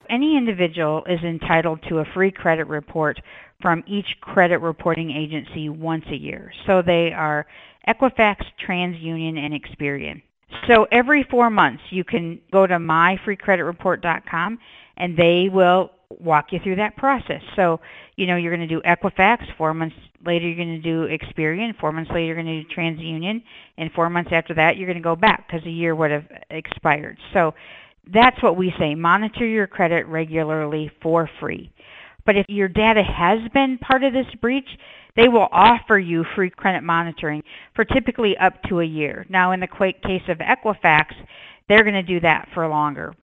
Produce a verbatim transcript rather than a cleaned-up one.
any individual is entitled to a free credit report from each credit reporting agency once a year. So they are Equifax, TransUnion, and Experian. So every four months you can go to my free credit report dot com and they will walk you through that process. So, you know, you're going to do Equifax, four months later you're going to do Experian, four months later you're going to do TransUnion, and four months after that you're going to go back because a year would have expired. So that's what we say, monitor your credit regularly for free. But if your data has been part of this breach, they will offer you free credit monitoring for typically up to a year. Now, in the case of Equifax, they're going to do that for longer.